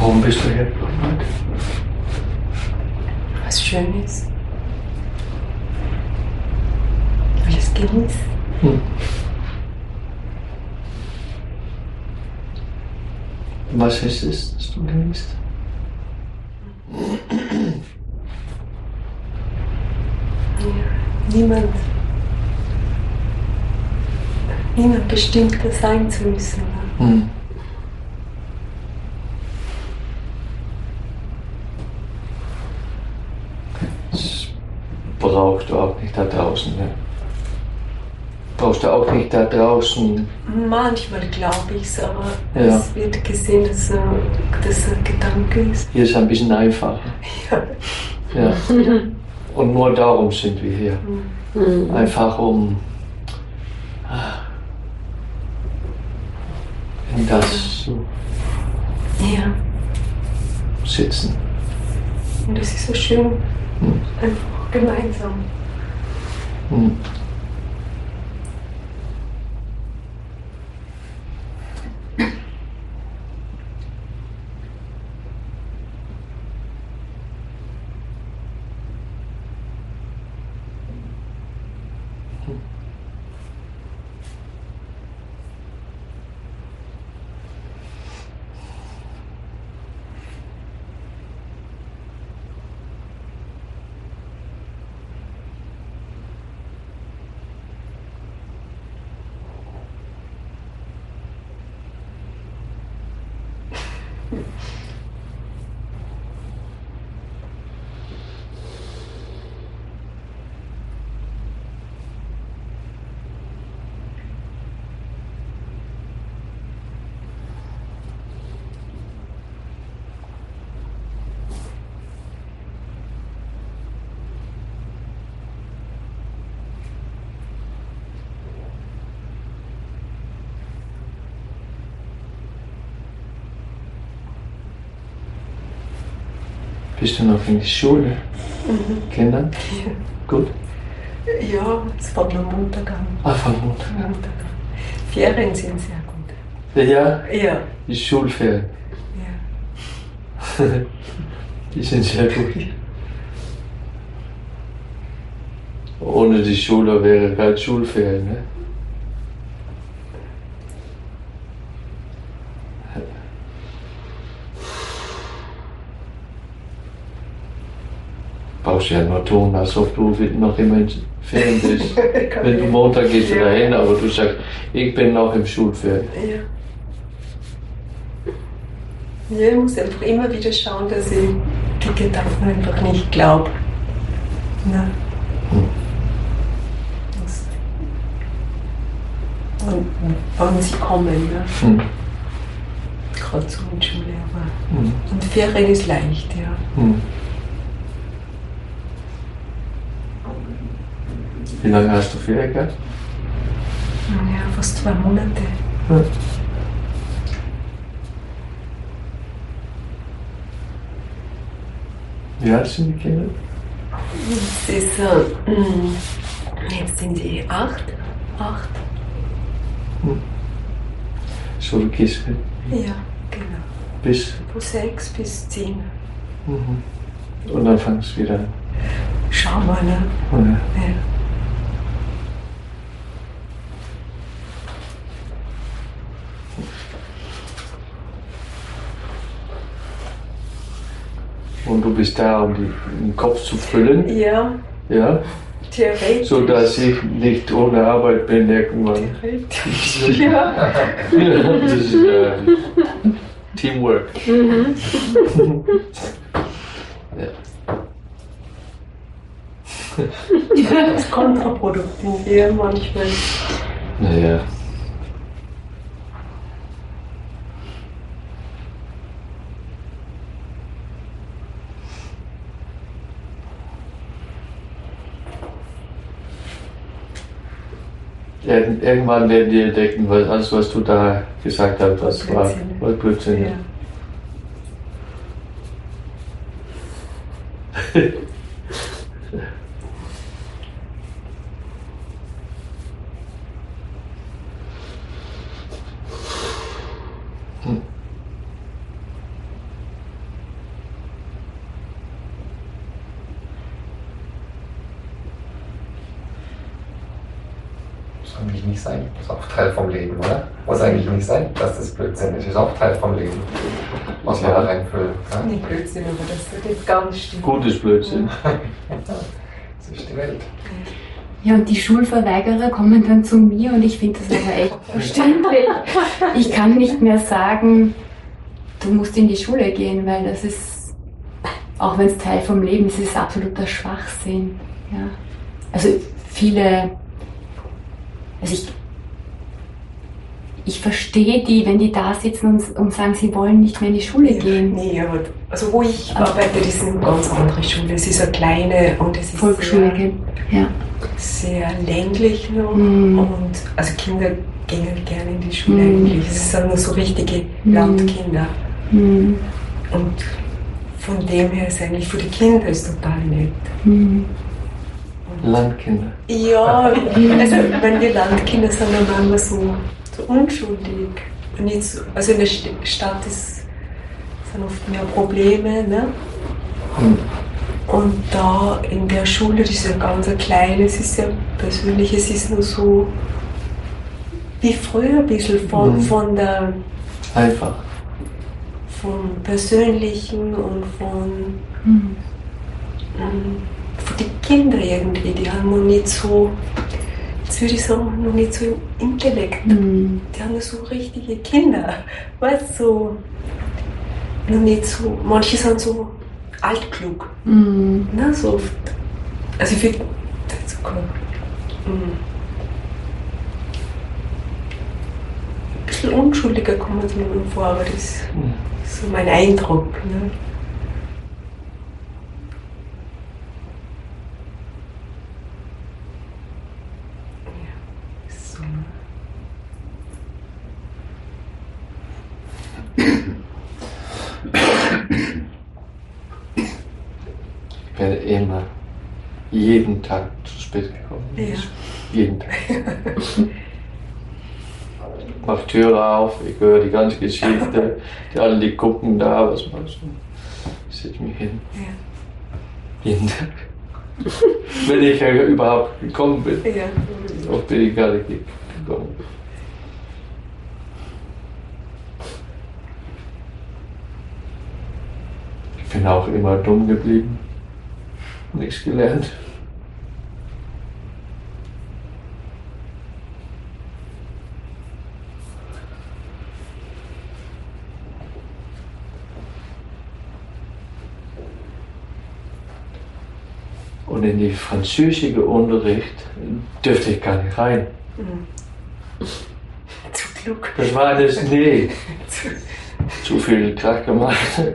Warum bist du hergekommen heute? Was Schönes. Will es genießen. Was ist es, das du genießt? Ja, niemand bestimmter sein zu müssen. Ne? Das brauchst du auch nicht da draußen. Ne? Brauchst du auch nicht da draußen. Manchmal glaube ich es, aber Ja. es wird gesehen, dass ein Gedanke ist. Hier ist ein bisschen einfacher. Ja. Ja. Und nur darum sind wir hier. Einfach um in das zu Ja. sitzen. Und es ist so schön, einfach gemeinsam. Bist du noch in der Schule? Kinder? Ja. Gut? Ja, es fängt am Montag an. Von Montag. Ferien sind sehr gut. Ja? Ja. Die Schulferien. Ja. Die sind sehr gut. Ohne die Schule wäre kein Schulferien, ne? Brauchst ja nur tun, als ob du noch immer in Ferien bist. Wenn du Montag gehst du dahin, aber du sagst, ich bin noch im Schulferien. Ja. Ja, ich muss einfach immer wieder schauen, dass ich die Gedanken einfach nicht glaube. Ne? Und wann sie kommen, ne? Gerade zur Grundschule, aber. Und Ferien ist leicht, ja. Wie lange hast du Ferien gehabt? Ja, fast 2 Monate. Ja. Wie alt sind die Kinder? Es ist, jetzt sind sie 8. So, du gehst mit Ja, genau. bis. Von 6 bis 10. Und dann fangst du wieder an. Schau mal, ne? Ja. Ja. Und du bist da, um den Kopf zu füllen. Ja, Ja? theoretisch. So dass ich nicht ohne Arbeit bin irgendwann. Theoretisch, ja. Das ist Teamwork. Ja. Das ist kontraproduktiv, ja, manchmal. Naja. Irgendwann werden die entdecken, alles was du da gesagt hast, das war Blödsinn. Ja. eigentlich nicht sein. Das ist auch Teil vom Leben, oder? Muss eigentlich nicht sein, dass das Blödsinn ist. Das ist auch Teil vom Leben. Was man da reinfüllt. Ja? Nicht Blödsinn, aber das wird ganz stimmt. Gutes Blödsinn. Das ist die Welt. Ja, und die Schulverweigerer kommen dann zu mir und ich finde das aber echt verständlich. Ich kann nicht mehr sagen, du musst in die Schule gehen, weil das ist, auch wenn es Teil vom Leben ist, ist absoluter Schwachsinn. Ja. Also viele, also ich verstehe die, wenn die da sitzen und sagen, sie wollen nicht mehr in die Schule gehen. Nee, aber also wo ich arbeite, das ist eine ganz andere Schule. Es ist eine kleine und es ist Volksschule, ja. Sehr ländlich noch. Und also Kinder gehen gerne in die Schule eigentlich. Es sind nur so richtige Landkinder. Und von dem her ist eigentlich für die Kinder ist total nett. Landkinder. Ja, also wenn wir Landkinder sind, dann waren wir so unschuldig. Nicht so, also in der Stadt sind oft mehr Probleme. Ne? Und da in der Schule, das ist ja ganz klein, es ist ja persönlich, es ist nur so wie früher ein bisschen von der. Einfach. Vom Persönlichen und von die Kinder irgendwie, die haben noch nicht so, jetzt würde ich sagen, noch nicht so Intellekt. Die haben so richtige Kinder, weißt du, so, noch nicht so, manche sind so altklug, ne, so oft. Also ich finde, das ist cool. Ein bisschen unschuldiger kommen sie mir vor, aber das ist so mein Eindruck. Ne? So. Ich bin immer jeden Tag zu spät gekommen. Ja. Jeden Tag. Ich mach Türe auf, ich höre die ganze Geschichte, die gucken da, was machst du? Ich setze mich hin. Ja. Jeden Tag. Wenn ich überhaupt gekommen bin. Ja. Oft bin ich gar nicht gekommen. Ich bin auch immer dumm geblieben. Nichts gelernt. Und in die französische Unterricht dürfte ich gar nicht rein. Zu klug. Das war das, nee. Zu viel Krach gemacht.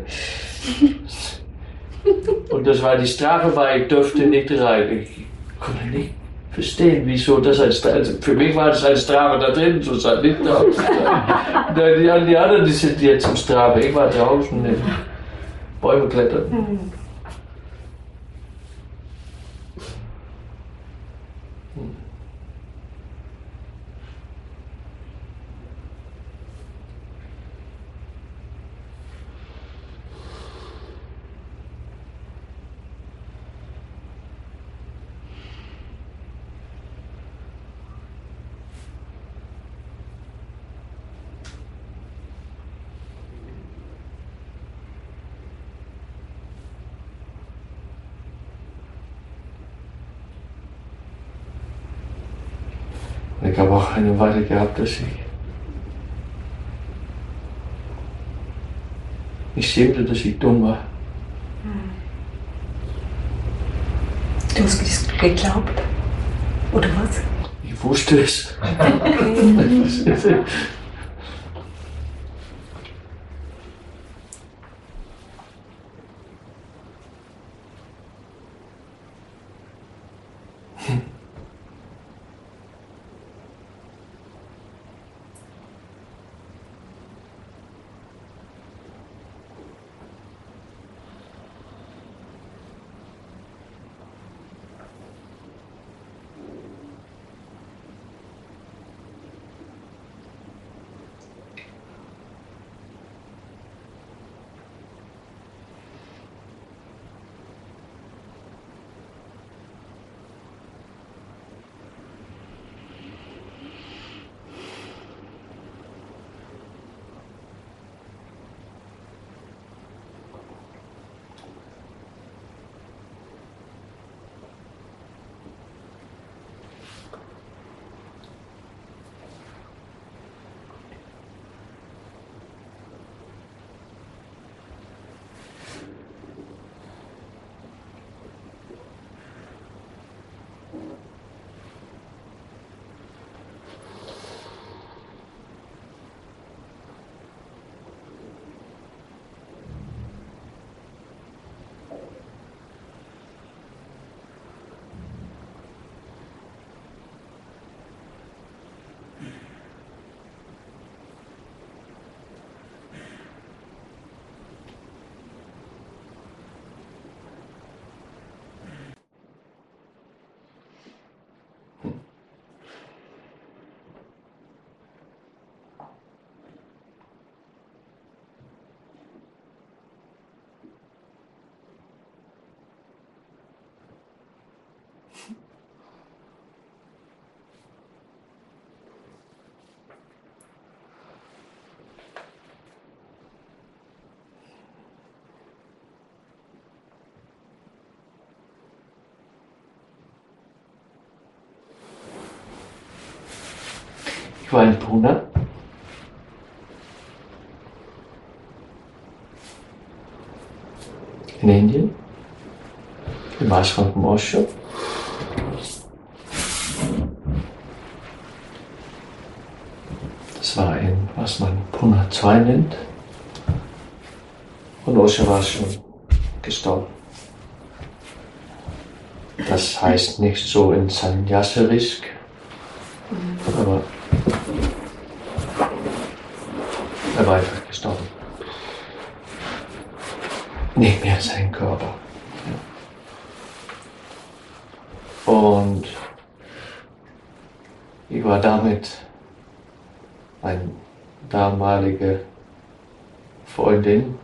Und das war die Strafe, weil ich dürfte nicht rein. Ich konnte nicht verstehen, wieso das als Strafe. Also für mich war das eine Strafe, da drin zu sein, nicht draußen zu sein. Die anderen, die sind jetzt im Strafe. Ich war draußen in Bäume klettern. Und ich habe auch eine Weile gehabt, dass ich schämte, dass ich dumm war. Du hast es geglaubt? Oder was? Ich wusste es. Ich war in Pune. In Indien. Im Ashram von Osho. Das war in, was man Pune 2 nennt. Und Osho war schon gestorben. Das heißt nicht so in Sannyasirisk, aber er war einfach gestorben. Nicht mehr sein Körper. Und ich war damit eine damalige Freundin.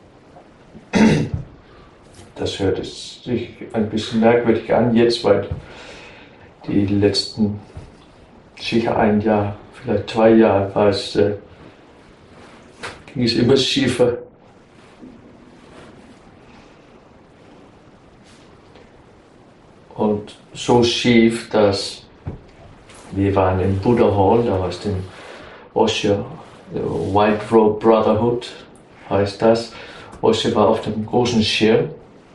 Das hört sich ein bisschen merkwürdig an jetzt, weil die letzten sicher ein Jahr, vielleicht 2 Jahre war es, ging es immer schiefer. Und so schief, dass wir waren im Buddha Hall, da war es den Osho, White Robe Brotherhood heißt das. Osho war auf dem großen Schirm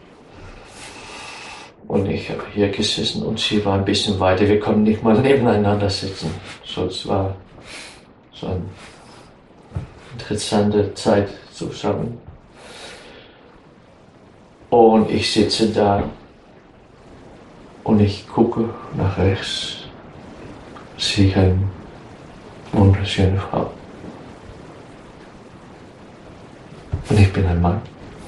und ich habe hier gesessen und sie war ein bisschen weiter. Wir konnten nicht mal nebeneinander sitzen. So, es war so eine interessante Zeit zusammen. Und ich sitze da und ich gucke nach rechts, sehe eine wunderschöne Frau. Und ich bin ein Mann.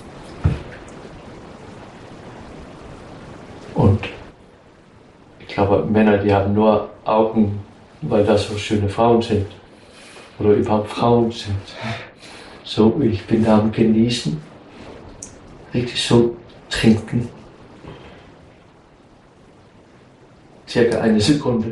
Und ich glaube, Männer, die haben nur Augen, weil das so schöne Frauen sind. Oder überhaupt Frauen sind. So, ich bin da am Genießen. Richtig so trinken. Circa 1 Sekunde.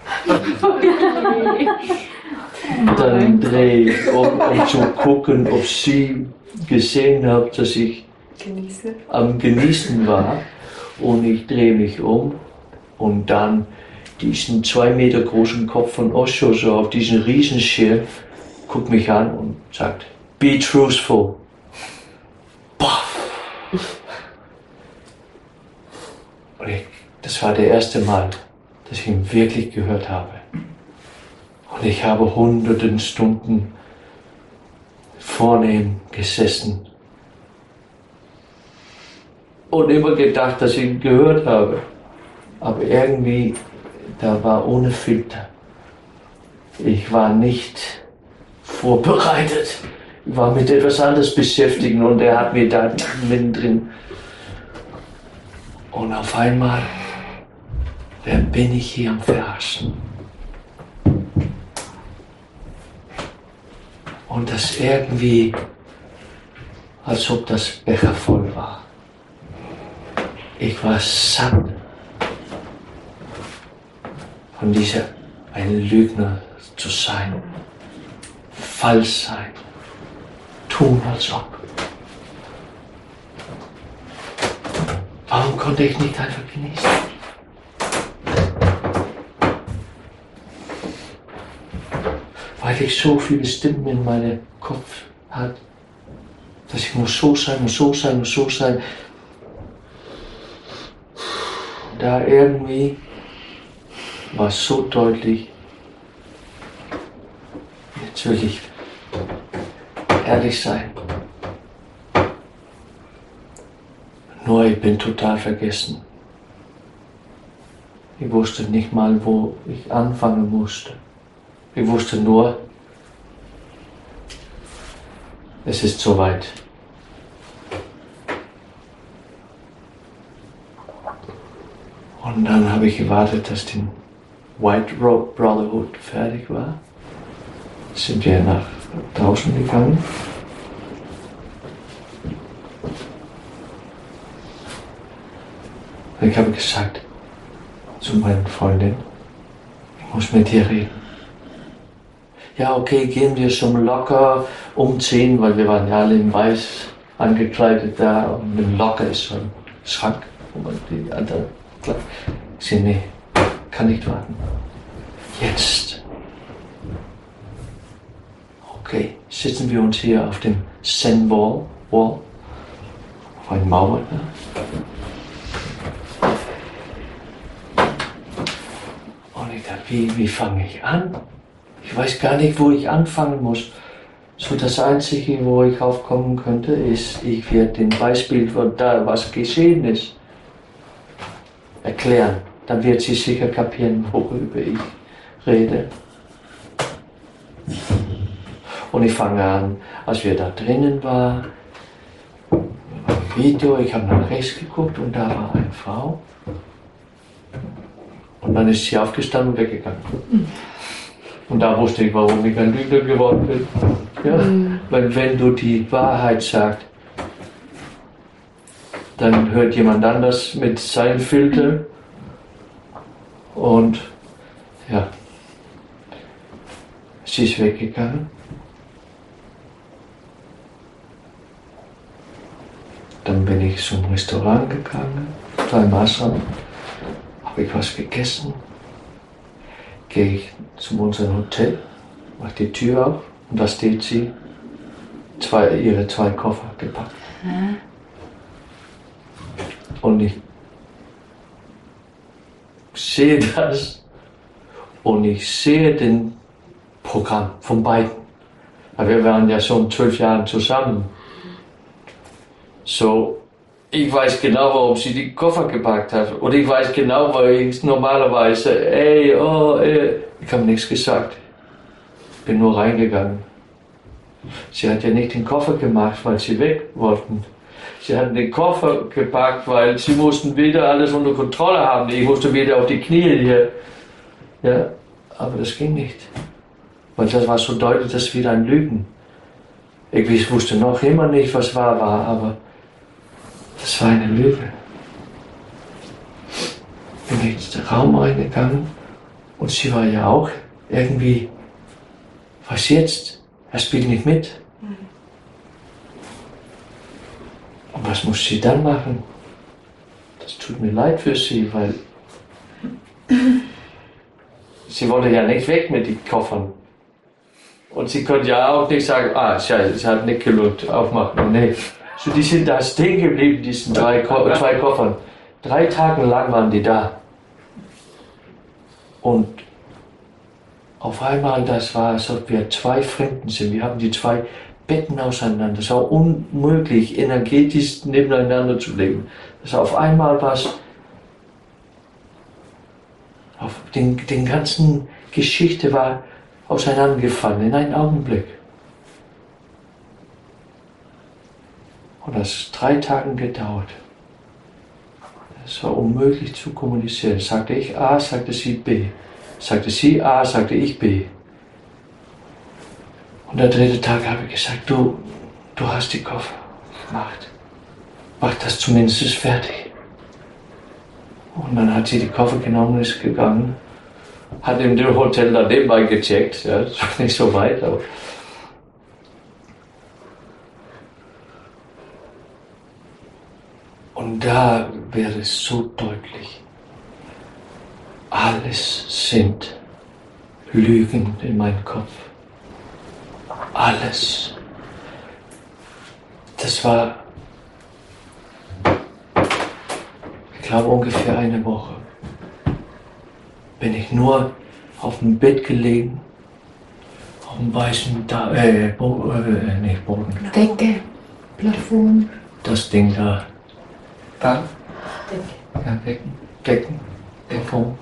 Dann drehe ich um zu gucken, ob sie gesehen hat, dass ich am Genießen war. Und ich drehe mich um und dann diesen 2 Meter großen Kopf von Osho so auf diesen Riesenschirm guckt mich an und sagt, be truthful. Und das war das erste Mal, dass ich ihn wirklich gehört habe. Und ich habe hunderten Stunden vor ihm gesessen und immer gedacht, dass ich ihn gehört habe. Aber irgendwie, da war ohne Filter. Ich war nicht vorbereitet. Ich war mit etwas anderes beschäftigt und er hat mir da mittendrin. Und auf einmal, wer bin ich hier am Verarschen? Und das irgendwie, als ob das Becher voll war. Ich war satt von dieser, ein Lügner zu sein, falsch sein, tun als ob. Warum konnte ich nicht einfach genießen? Weil ich so viele Stimmen in meinem Kopf hatte, dass ich muss so sein und so sein und so sein. Da irgendwie war es so deutlich, jetzt will ich ehrlich sein. Nur ich bin total vergessen. Ich wusste nicht mal, wo ich anfangen musste. Ich wusste nur, es ist soweit. Und dann habe ich gewartet, dass die White Robe Brotherhood fertig war. Sind wir nach draußen gegangen. Und ich habe gesagt zu meiner Freundin, ich muss mit dir reden. Ja, okay, gehen wir schon locker umziehen, weil wir waren ja alle in weiß angekleidet da und mit locker ist so ein Schrank, wo man die anderen kleidet. Ich sage, nee, kann nicht warten. Jetzt. okay, setzen wir uns hier auf dem Zen-Wall, auf eine Mauer. Ne? Und ich dachte, wie fange ich an? Ich weiß gar nicht, wo ich anfangen muss. So das Einzige, wo ich aufkommen könnte, ist, ich werde den Beispiel von da, was geschehen ist, erklären. Dann wird sie sicher kapieren, worüber ich rede. Und ich fange an, als wir da drinnen waren, ein Video, ich habe nach rechts geguckt und da war eine Frau. Und dann ist sie aufgestanden und weggegangen. Und da wusste ich, warum ich ein Lügner geworden bin. Ja? Weil wenn du die Wahrheit sagst, dann hört jemand anders mit seinem Filter. Und ja, sie ist weggegangen. Dann bin ich zum Restaurant gegangen, zu einem Ashram, habe ich was gegessen, gehe ich zu unserem Hotel, mache die Tür auf und da steht sie, ihre 2 Koffer gepackt. Und ich sehe das und ich sehe den Programm von beiden. Wir waren ja schon 12 Jahre zusammen. So, ich weiß genau, warum sie die Koffer gepackt hat. Und ich weiß genau, weil ich normalerweise, ich habe nichts gesagt. Ich bin nur reingegangen. Sie hat ja nicht den Koffer gemacht, weil sie weg wollten. Sie hatten den Koffer gepackt, weil sie mussten wieder alles unter Kontrolle haben. Ich musste wieder auf die Knie hier. Ja, aber das ging nicht. Weil das war so deutlich, das ist wieder ein Lügen. Ich wusste noch immer nicht, was wahr war, aber das war eine Lüge. Bin ich in den Raum reingegangen und sie war ja auch irgendwie, was jetzt? Er spielt nicht mit. Und was muss sie dann machen? Das tut mir leid für sie, weil sie wollte ja nicht weg mit den Koffern. Und sie konnte ja auch nicht sagen, scheiße, es hat nicht gelohnt, aufmachen. Nee. So, die sind da stehen geblieben, diesen 2 Koffern. 3 Tage lang waren die da. Und auf einmal, das war, als ob wir 2 Fremden sind. Wir haben die 2 Betten auseinander. Das war unmöglich, energetisch nebeneinander zu legen. Das auf einmal was, auf den ganzen Geschichte war auseinandergefallen in einem Augenblick. Und das hat 3 Tage gedauert. Es war unmöglich zu kommunizieren. Sagte ich A, sagte sie B. Sagte sie A, sagte ich B. Und der 3. Tag habe ich gesagt, du hast die Koffer gemacht. Mach das zumindest fertig. Und dann hat sie die Koffer genommen und ist gegangen. Hat in dem Hotel daneben gecheckt. Ja, das war nicht so weit, aber. Und da wäre es so deutlich. Alles sind Lügen in meinem Kopf. Alles. Das war, ich glaube, ungefähr eine Woche. Bin ich nur auf dem Bett gelegen, auf dem weißen Boden. Decke, Plafond. Das Ding da. Dann? Ja, Decken, Plafond.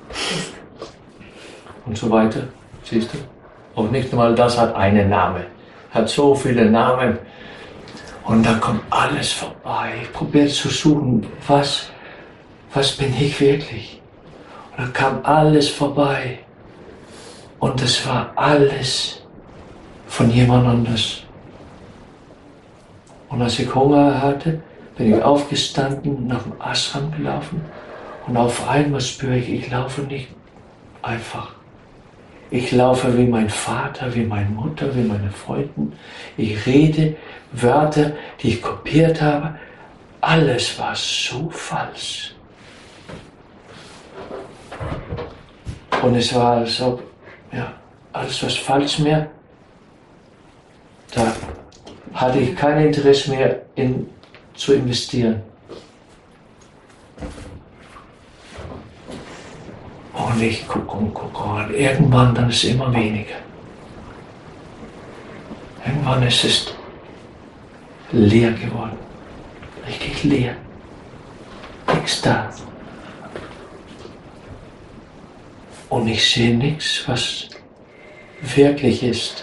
Und so weiter, siehst du? Und nicht mal das hat einen Namen. Hat so viele Namen. Und da kommt alles vorbei. Ich probiere zu suchen, was bin ich wirklich? Und da kam alles vorbei. Und es war alles von jemand anders. Und als ich Hunger hatte, bin ich aufgestanden, nach dem Ashram gelaufen. Und auf einmal spüre ich laufe nicht einfach. Ich laufe wie mein Vater, wie meine Mutter, wie meine Freunde. Ich rede Wörter, die ich kopiert habe. Alles war so falsch. Und es war, als ob, ja, alles was falsch mehr. Da hatte ich kein Interesse mehr zu investieren. Und ich gucke und irgendwann dann ist es immer weniger. Irgendwann ist es leer geworden. Richtig leer. Nichts da. Und ich sehe nichts, was wirklich ist.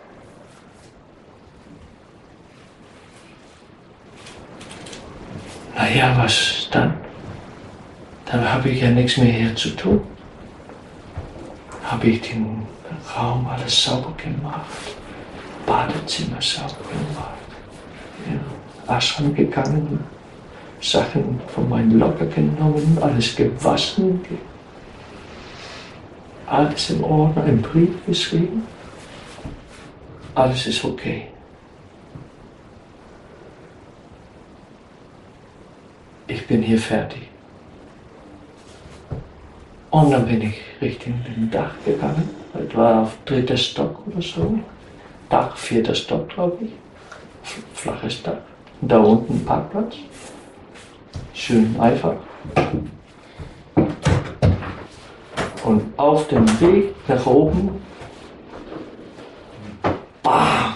Naja, was dann? Dann habe ich ja nichts mehr hier zu tun. Habe ich den Raum alles sauber gemacht, Badezimmer sauber gemacht, ja, Ashram gegangen, Sachen von meinem Locker genommen, alles gewaschen, alles im Ordner, einen Brief geschrieben. Alles ist okay. Ich bin hier fertig. Und dann bin ich Richtung den Dach gegangen. Das war auf 3. Stock oder so. Dach, 4. Stock, glaube ich. Flaches Dach. Und da unten ein Parkplatz. Schön einfach. Und auf dem Weg nach oben, bam!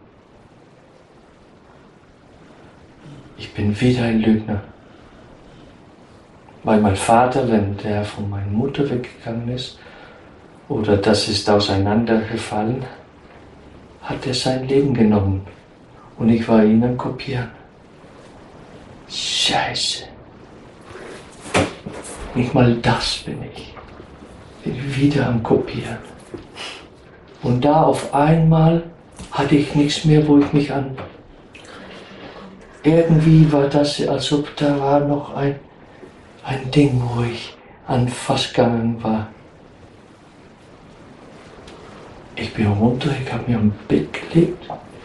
Ich bin wieder ein Lügner. Weil mein Vater, wenn der von meiner Mutter weggegangen ist, oder das ist auseinandergefallen, hat er sein Leben genommen. Und ich war ihn am Kopieren. Scheiße. Nicht mal das bin ich. Bin wieder am Kopieren. Und da auf einmal hatte ich nichts mehr, wo ich mich an... Irgendwie war das, als ob da war noch ein Ding, wo ich an festgegangen war. Ich bin runter, ich habe mir am Bett gelegt.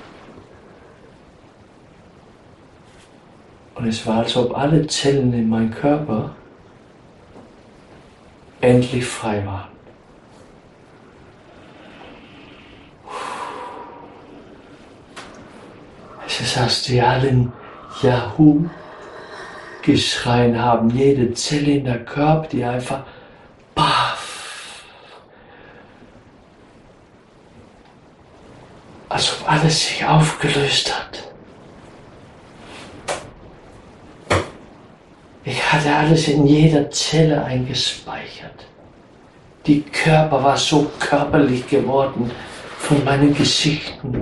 Und es war, als ob alle Zellen in meinem Körper endlich frei waren. Es ist, als die alle Yahoo geschreien haben, jede Zelle in der Körper, die einfach baff. Als ob alles sich aufgelöst hat. Ich hatte alles in jeder Zelle eingespeichert. Die Körper war so körperlich geworden von meinen Geschichten.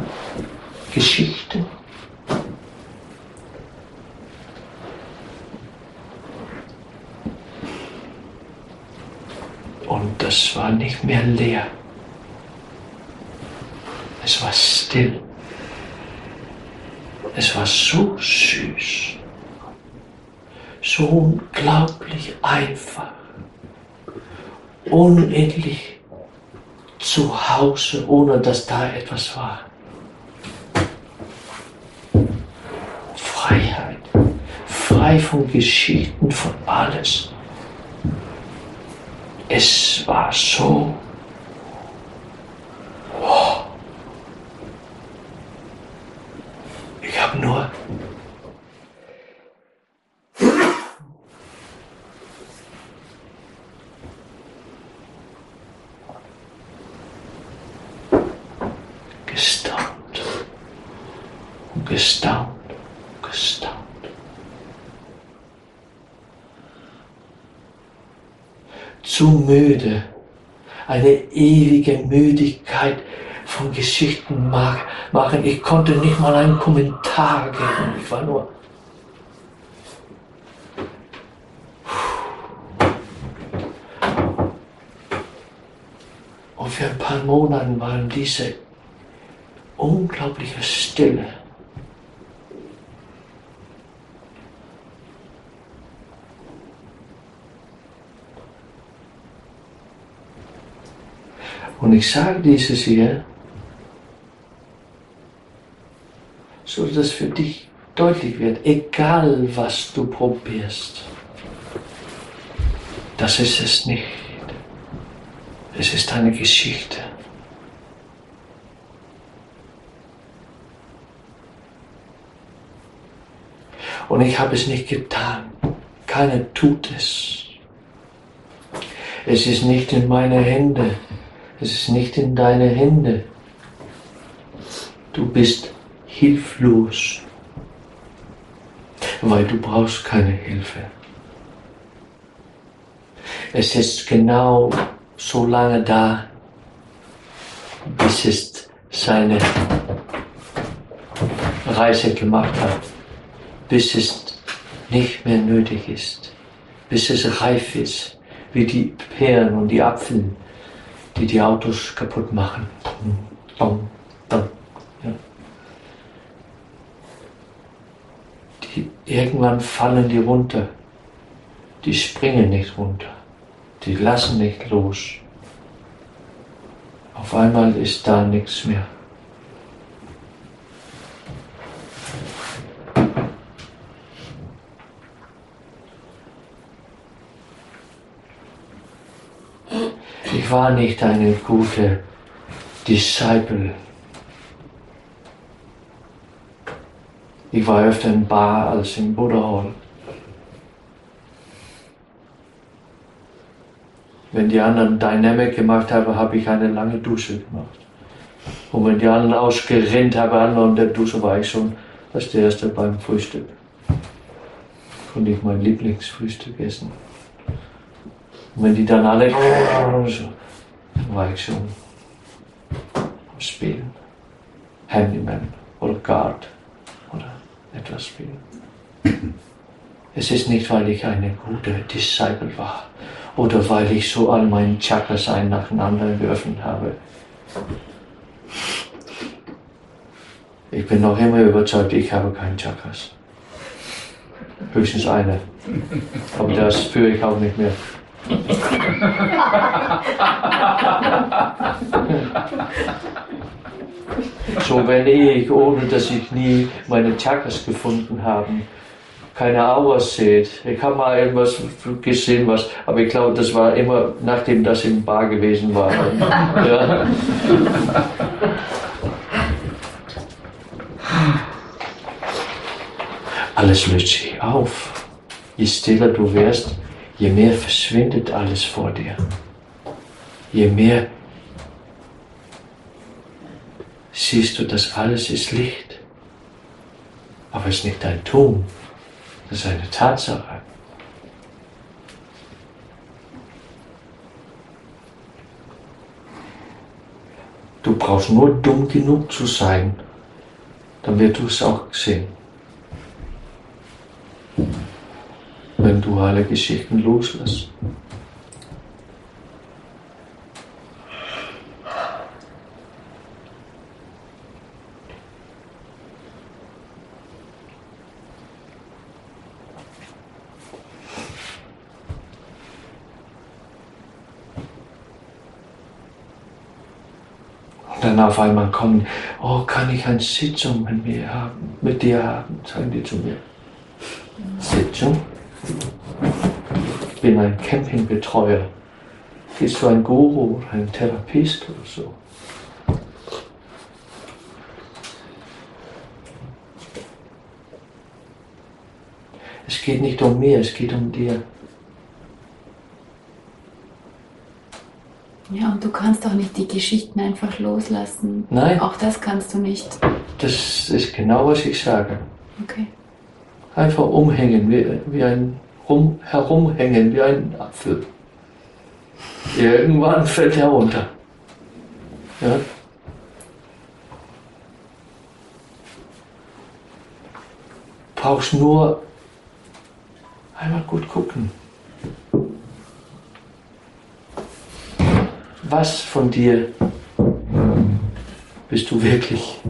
Und das war nicht mehr leer. Es war still. Es war so süß. So unglaublich einfach. Unendlich zu Hause, ohne dass da etwas war. Freiheit. Frei von Geschichten, von alles. Es war so. Oh. Ich habe nur gestaunt und gestaunt und gestaunt. Zu müde, eine ewige Müdigkeit von Geschichten machen. Ich konnte nicht mal einen Kommentar geben. Ich war nur... Und für ein paar Monate waren diese unglaubliche Stille. Und ich sage dieses hier, so dass für dich deutlich wird, egal was du probierst, das ist es nicht. Es ist eine Geschichte. Und ich habe es nicht getan. Keiner tut es. Es ist nicht in meine Hände. Es ist nicht in deine Hände. Du bist hilflos, weil du brauchst keine Hilfe. Es ist genau so lange da, bis es seine Reise gemacht hat, bis es nicht mehr nötig ist, bis es reif ist, wie die Beeren und die Apfel, die die Autos kaputt machen. Ja. Irgendwann fallen die runter, die springen nicht runter, die lassen nicht los. Auf einmal ist da nichts mehr. Ich war nicht eine gute Disciple. Ich war öfter in Bar als im Buddha Hall. Wenn die anderen Dynamic gemacht haben, habe ich eine lange Dusche gemacht. Und wenn die anderen ausgerennt haben, und der Dusche war ich schon als der Erste beim Frühstück. Konnte ich mein Lieblingsfrühstück essen. Und wenn die dann alle so, dann war ich schon am Spielen. Handyman oder Guard oder etwas spielen. Es ist nicht, weil ich eine gute Disciple war oder weil ich so all meine Chakras ein nacheinander geöffnet habe. Ich bin noch immer überzeugt, ich habe keine Chakras. Höchstens eine. Aber das führe ich auch nicht mehr. So, wenn ich, ohne dass ich nie meine Chakras gefunden habe, keine Auras seht. Ich habe mal irgendwas gesehen, aber ich glaube, das war immer, nachdem das im Bar gewesen war. Ja. Alles löst sich auf. Je stiller du wirst, je mehr verschwindet alles vor dir. Je mehr siehst du, dass alles ist Licht. Aber es ist nicht dein Tun. Das ist eine Tatsache. Du brauchst nur dumm genug zu sein, dann wirst du es auch sehen. Wenn du alle Geschichten loslässt. Dann auf einmal kommen, oh, kann ich eine Sitzung mit dir haben, sagen die zu mir. Sitzung? Ich bin ein Campingbetreuer. Bist du ein Guru oder ein Therapeut oder so? Es geht nicht um mir, es geht um dir. Ja, und du kannst auch nicht die Geschichten einfach loslassen. Nein. Auch das kannst du nicht. Das ist genau, was ich sage. Okay. Einfach umhängen, wie ein herumhängen, wie ein Apfel. Irgendwann fällt er runter. Ja? Brauchst nur einmal gut gucken. Was von dir bist du wirklich?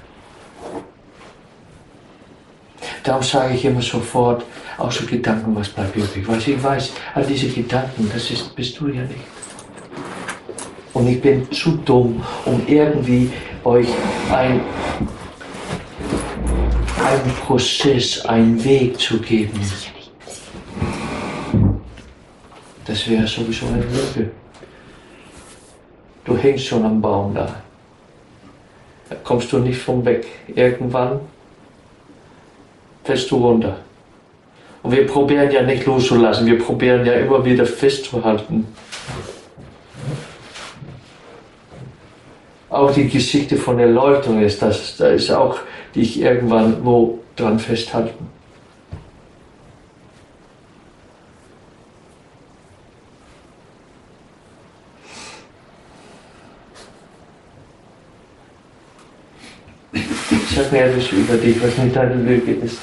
Darum sage ich immer sofort, außer Gedanken, was bleibt übrig. Weil ich weiß, all diese Gedanken, bist du ja nicht. Und ich bin zu dumm, um irgendwie euch einen Prozess, einen Weg zu geben. Das wäre sowieso eine Lüge. Du hängst schon am Baum da. Da kommst du nicht vom weg. Irgendwann fällst du runter. Und wir probieren ja nicht loszulassen, wir probieren ja immer wieder festzuhalten. Auch die Geschichte von Erleuchtung ist das, da ist auch, die ich irgendwann wo dran festhalten. Sag mir etwas über dich, was nicht deine Lüge ist.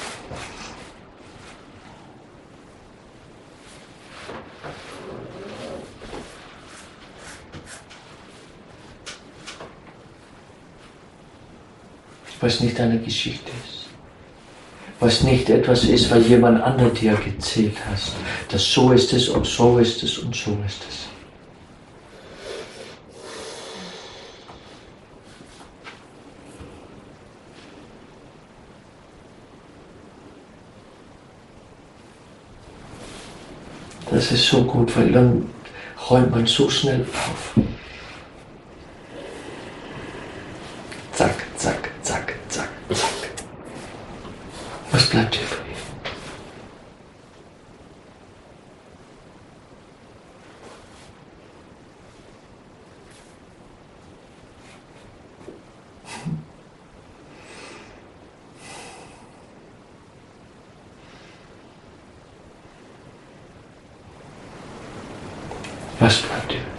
Was nicht deine Geschichte ist. Was nicht etwas ist, weil jemand anderes dir erzählt hast. Das so ist es und so ist es und so ist es. Das ist so gut, weil dann räumt man so schnell auf. Zack, zack, zack, zack, zack. Was bleibt hier für dich? Was bleibt dir?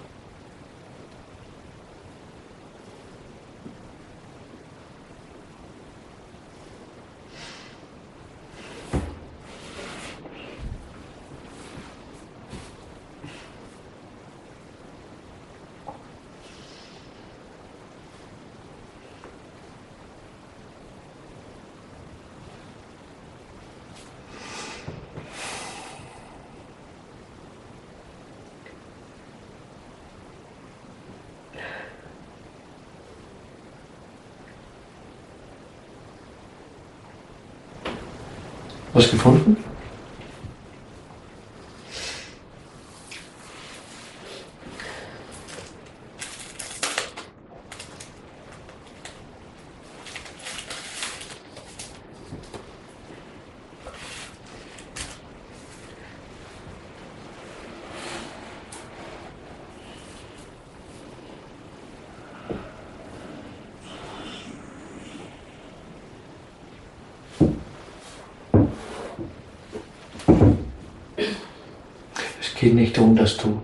Was gefunden? Es geht nicht darum, dass du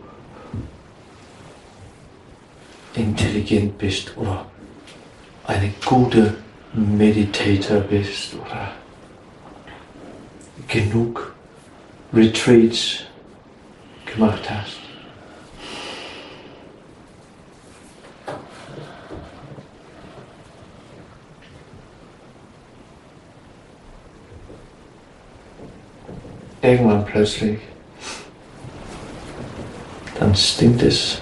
intelligent bist oder eine gute Meditator bist oder genug Retreats gemacht hast. Irgendwann plötzlich, dann stinkt es.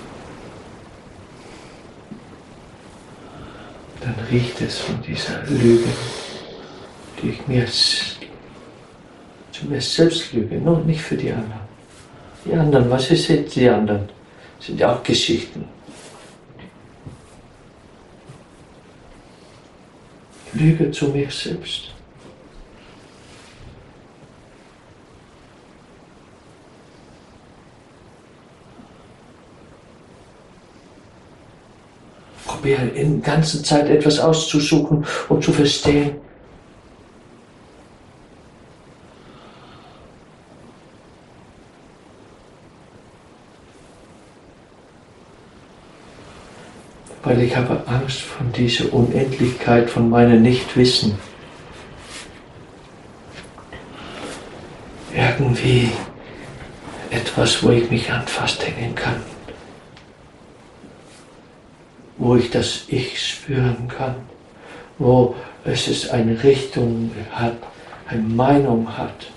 Dann riecht es von dieser Lüge, die ich mir zu mir selbst lüge, nur nicht für die anderen. Die anderen, was ist jetzt die anderen? Sind ja auch Geschichten. Lüge zu mir selbst. Probiere in der ganzen Zeit etwas auszusuchen und zu verstehen. Weil ich habe Angst vor dieser Unendlichkeit von meinem Nichtwissen. Irgendwie etwas, wo ich mich an festhängen kann. Wo ich das Ich spüren kann. Wo es eine Richtung hat, eine Meinung hat.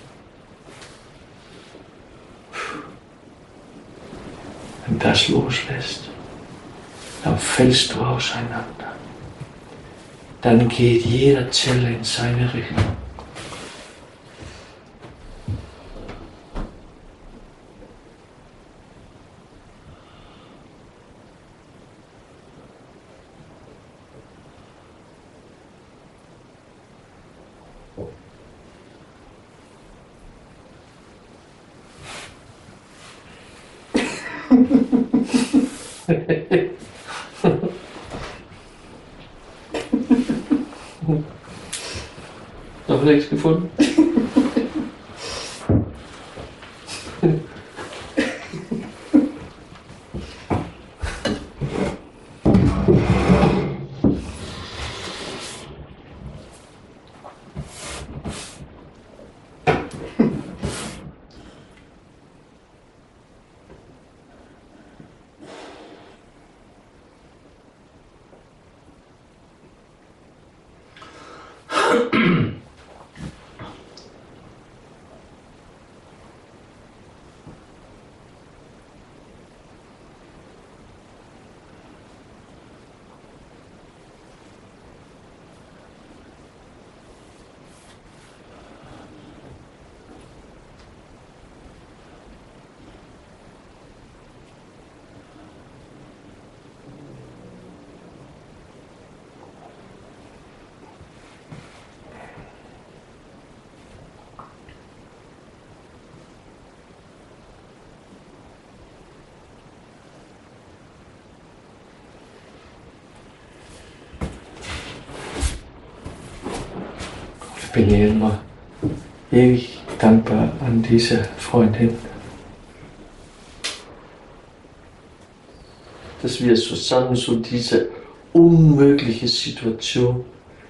Wenn das loslässt, dann fällst du auseinander. Dann geht jede Zelle in seine Richtung. Noch nichts gefunden? Ich bin ihr immer ewig dankbar an diese Freundin, dass wir zusammen so diese unmögliche Situation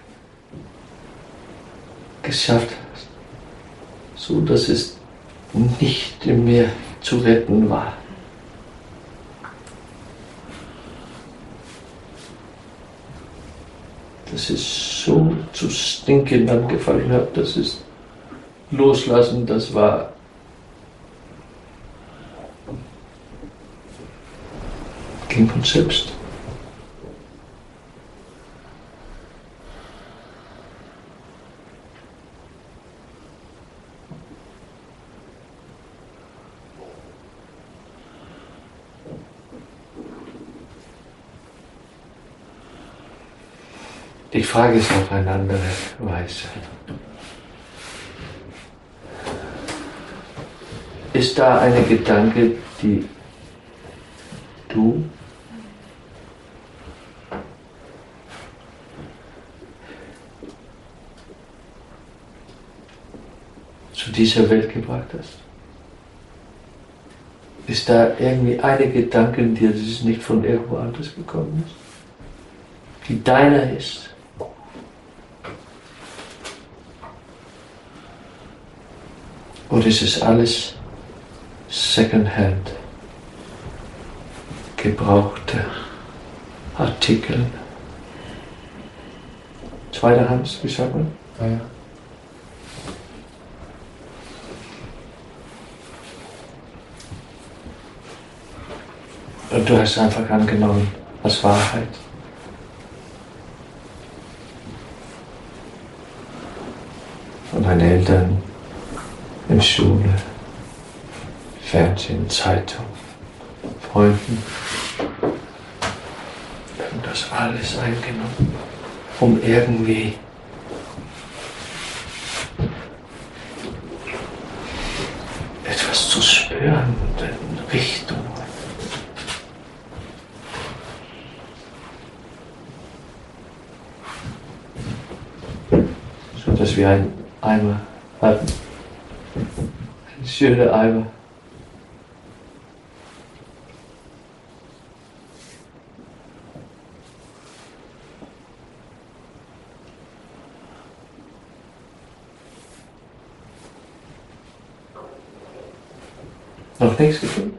geschafft haben, so dass es nicht mehr zu retten war. Dass es so zu stinken angefallen hat, dass es loslassen, das war ging von selbst. Die Frage ist auf eine andere Weise. Ist da eine Gedanke, die du zu dieser Welt gebracht hast? Ist da irgendwie eine Gedanke in dir, die nicht von irgendwo anders gekommen ist? Die deiner ist? Oder ist es alles Secondhand, gebrauchte Artikel? Zweiter Hand, wie sagt man? Ja. Und du hast einfach angenommen als Wahrheit. Von deinen Eltern, in Schule, Fernsehen, Zeitung, Freunden. Wir haben das alles eingenommen, um irgendwie etwas zu spüren, eine Richtung. So dass wir einen Eimer hatten. Ein schöner Eimer. Noch nichts gefunden?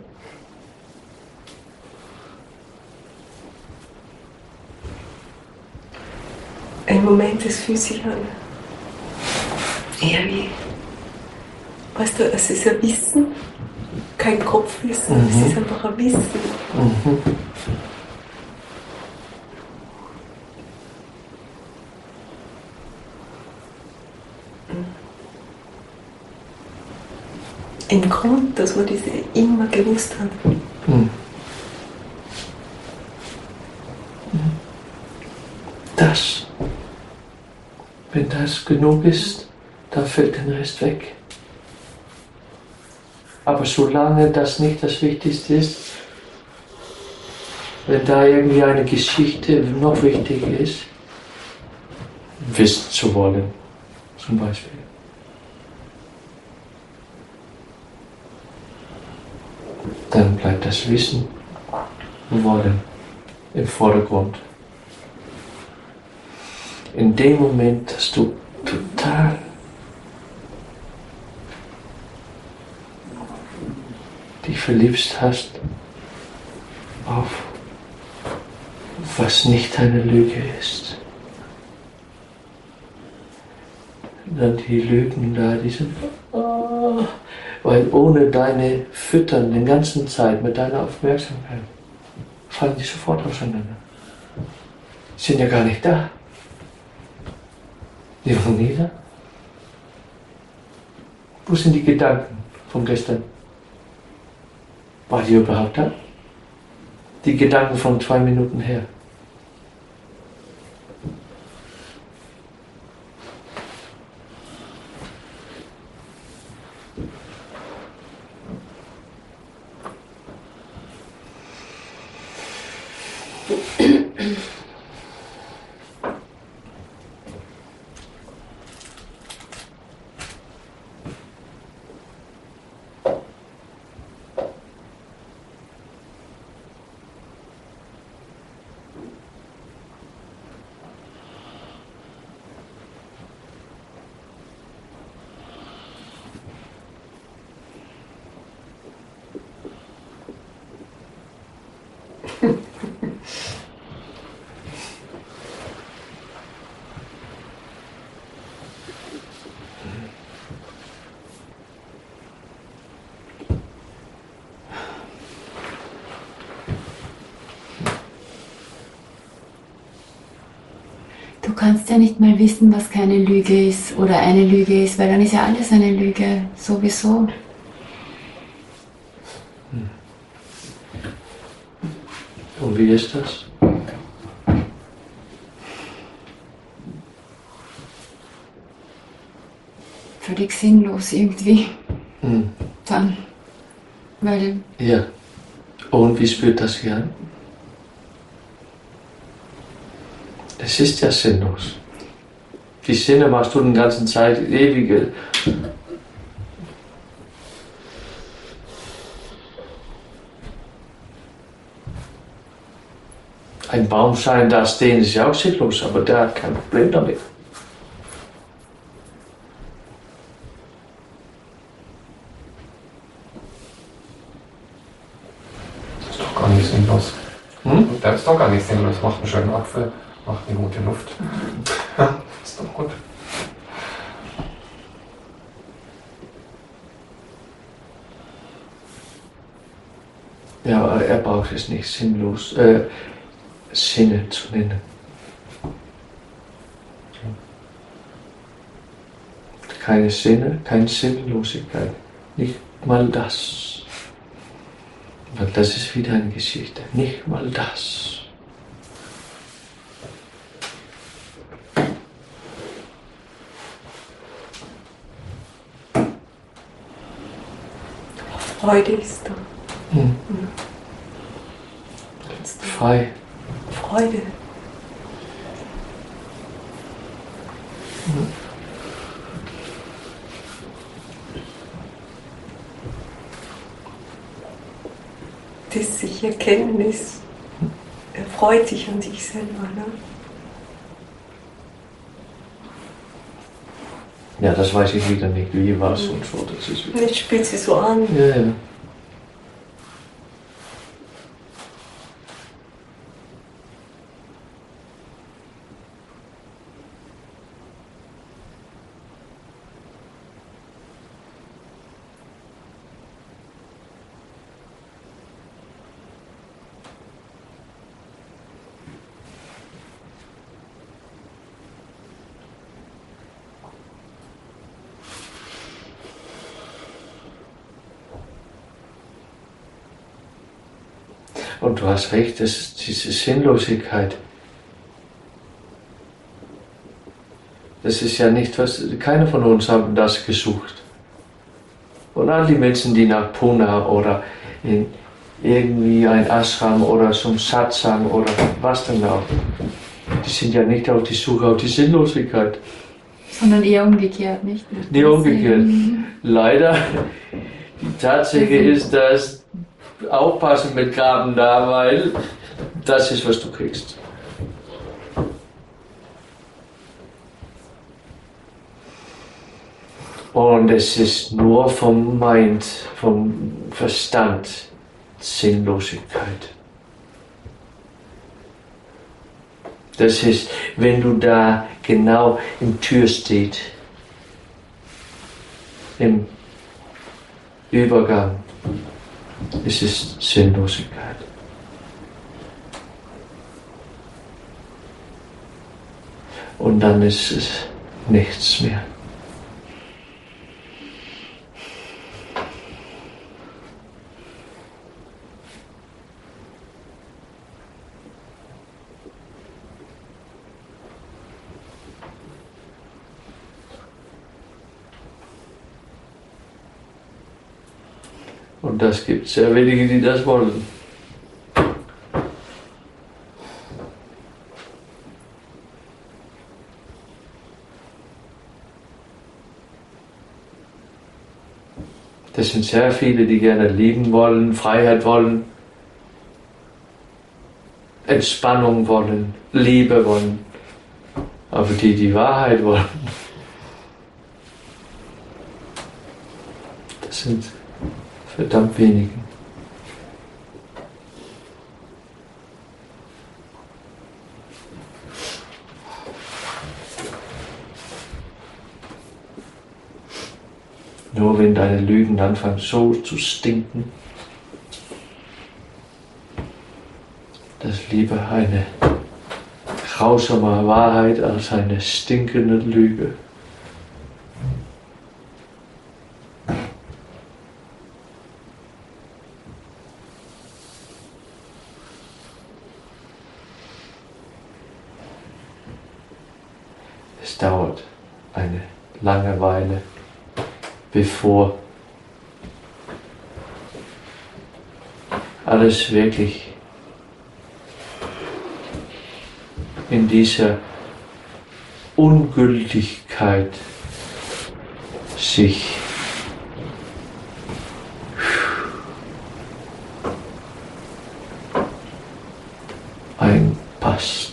Ein Moment, es fühlt sich an. Eher wie, weißt du, es ist ein Wissen, kein Kopfwissen, es ist einfach ein Wissen. Im Grund, dass man diese immer gewusst hat. Das, wenn das genug ist, dann fällt der Rest weg. Aber solange das nicht das Wichtigste ist, wenn da irgendwie eine Geschichte noch wichtig ist, wissen zu wollen, zum Beispiel. Dann bleibt das Wissen wollen im Vordergrund. In dem Moment, dass du total dich verliebst hast auf was nicht eine Lüge ist. Dann die Lügen da, die sind, weil ohne deine Füttern den ganzen Zeit mit deiner Aufmerksamkeit fallen die sofort auseinander. Sind ja gar nicht da. Die waren nie da. Wo sind die Gedanken von gestern? War die überhaupt da? Die Gedanken von 2 Minuten her. Du kannst ja nicht mal wissen, was keine Lüge ist oder eine Lüge ist, weil dann ist ja alles eine Lüge, sowieso. Und wie ist das? Völlig sinnlos irgendwie. Hm. Dann. Weil. Ja. Und wie spürt das sich an? Es ist ja sinnlos. Die Sinne machst du die ganze Zeit ewige. Ein Baum sein da stehen ist ja auch sinnlos, aber der hat kein Problem damit. Das ist doch gar nicht sinnlos. Hm? Das ist doch gar nicht sinnlos. Macht einen schönen Apfel, macht eine gute Luft. Ja, ist doch gut. Ja, aber er braucht es nicht sinnlos, Sinne zu nennen. Keine Sinne, keine Sinnlosigkeit. Nicht mal das. Weil das ist wieder eine Geschichte. Nicht mal das. Freude ist da. Hm. Frei. Freude. Das sich erkennen ist, er freut sich an sich selber. Ne? Ja, das weiß ich wieder nicht, wie was und so. Das ist Und jetzt spielt sie so an. ja, ja. Und du hast recht, das ist diese Sinnlosigkeit. Das ist ja nicht was, keiner von uns haben das gesucht. Und all die Menschen, die nach Pune oder in irgendwie ein Ashram oder zum Satsang oder was denn auch. Die sind ja nicht auf die Suche auf die Sinnlosigkeit. Sondern eher umgekehrt, nicht? Nee, umgekehrt. Leider, die Tatsache ist, dass aufpassen mit Graben da, weil das ist, was du kriegst. Und es ist nur vom Mind, vom Verstand Sinnlosigkeit. Das ist, wenn du da genau im Tür steht, im Übergang, es ist Sinnlosigkeit. Und dann ist es nichts mehr. Und das gibt sehr wenige, die das wollen. Das sind sehr viele, die gerne lieben wollen, Freiheit wollen, Entspannung wollen, Liebe wollen. Aber die Wahrheit wollen, das sind verdammt wenige. Nur wenn deine Lügen anfangen so zu stinken, dass lieber eine grausame Wahrheit als eine stinkende Lüge. Es dauert eine lange Weile, bevor alles wirklich in dieser Ungültigkeit sich einpasst.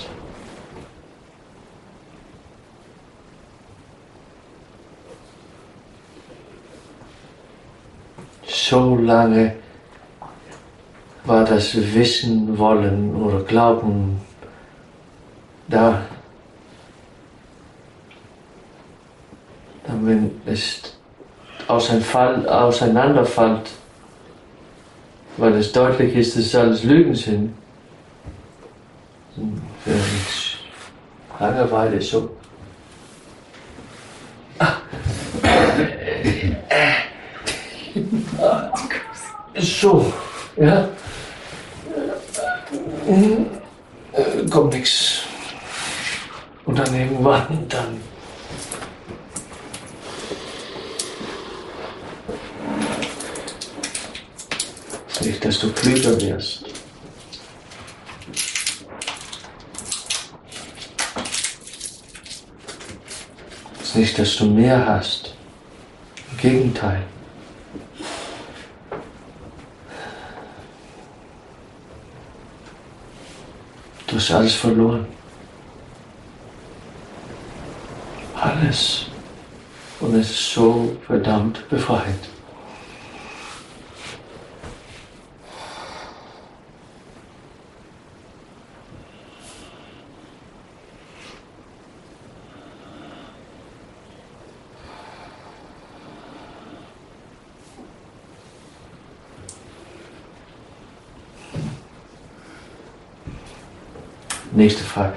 So lange war das Wissen wollen oder Glauben da. Dann, wenn es auseinanderfällt, weil es deutlich ist, dass es alles Lügen sind, dann wäre es Langeweile so. So, ja. Kommt nichts. Und dann irgendwann, dann. Nicht, dass du klüger wirst. Es ist nicht, dass du mehr hast. Im Gegenteil. Du hast alles verloren. Alles. Und es ist so verdammt befreiend. Nächste Frage.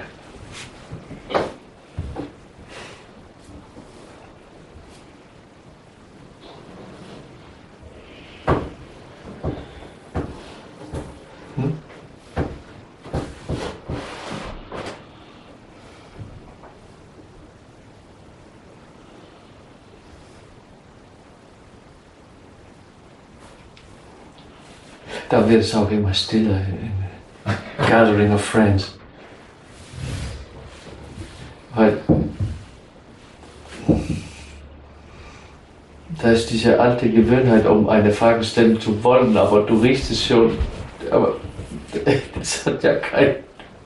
Da wird es auch immer stiller in Gathering of Friends. Weil da ist diese alte Gewohnheit, um eine Frage stellen zu wollen, aber du riechst es schon. Aber das hat ja kein.